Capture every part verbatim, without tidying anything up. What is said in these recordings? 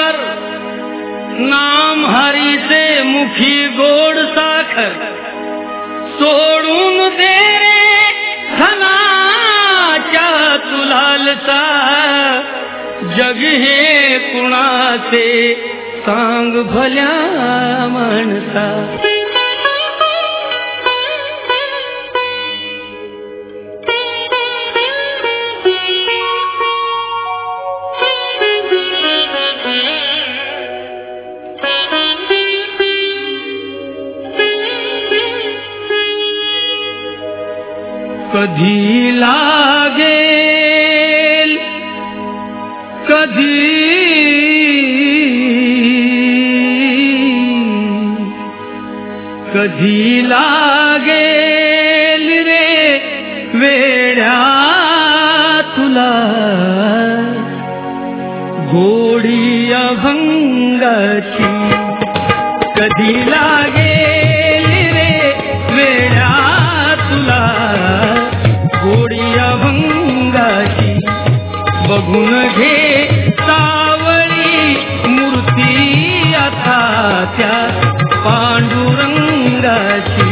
सागर, नाम हरीचे मुखी गोड साखर. सोडून दे रे धनाच्या तुलालचा, जग हे कुणाचे सांग भल्या माणसा. कधी लागेल कधी कधी लागेल रे वेड्या तुला, गोडी अभंगाची. कधी लागेल रे वेड्या तुला, गोडी अभंगाची. बघून घे सावळी मूर्ती आता त्या पांडुरंगाची.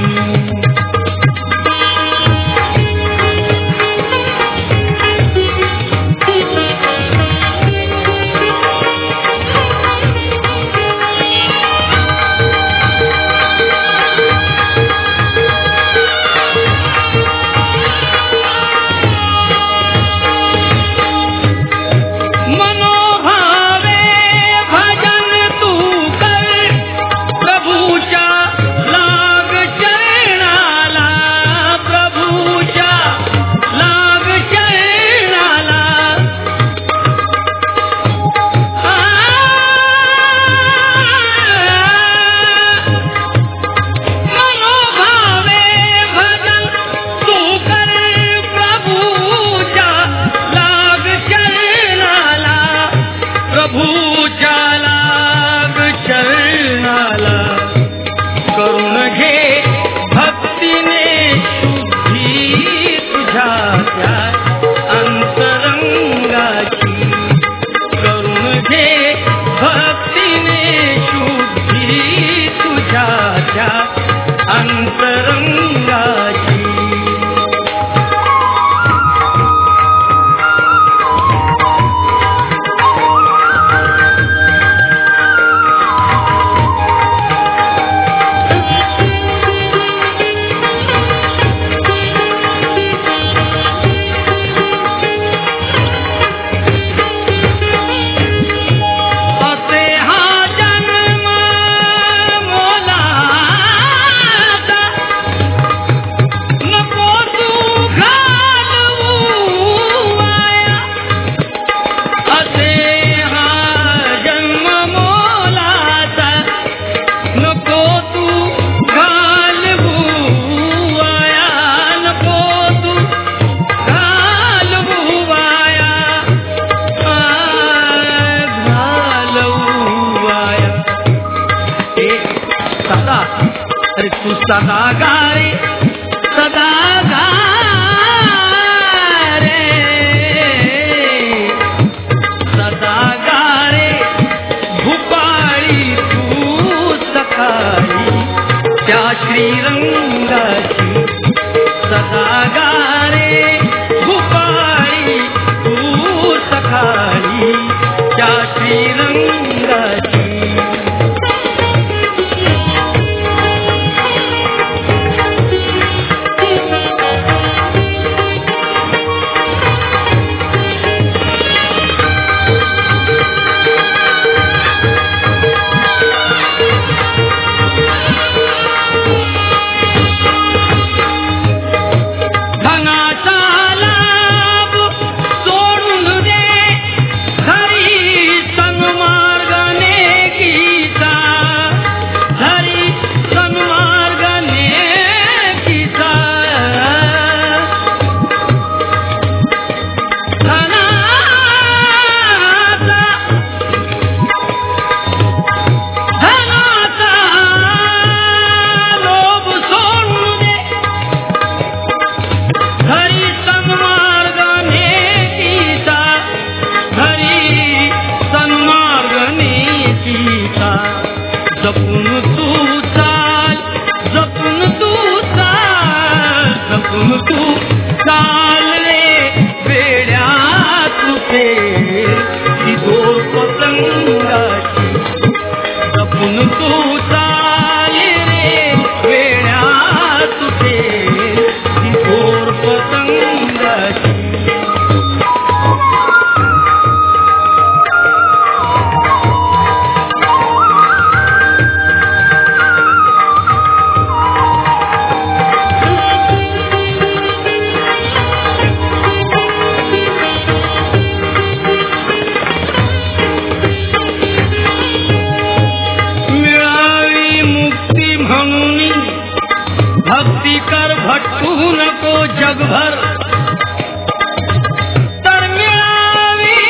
सदा गारे सदा गारे सदा गारे भूपाळी तू सकाळी त्या श्रीरंगाची. सदा गारे भूपाळी तू सकाळी त्या श्रीरंगाची. संगमा नको जगभर तर मिळावी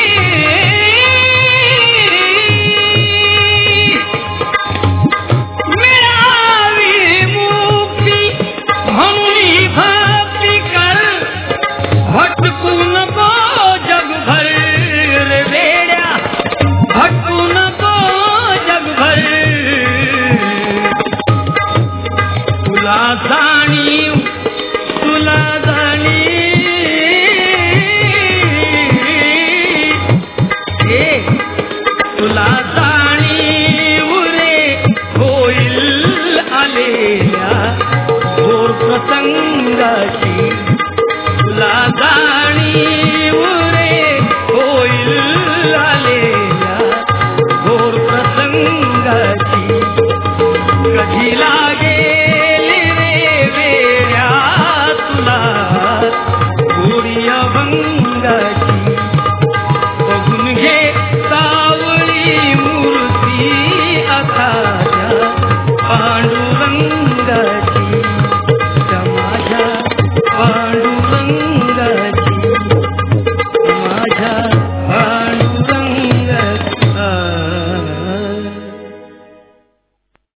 मिळावी मुक्ती म्हणून ही भक्ती कर भटकू नको जगभर रे वेड्या भटकू नको जगभर तुला जाणीव तुला जाणीव हे तुला जाणीव रे होईल आलेल्या घोर प्रसंगाची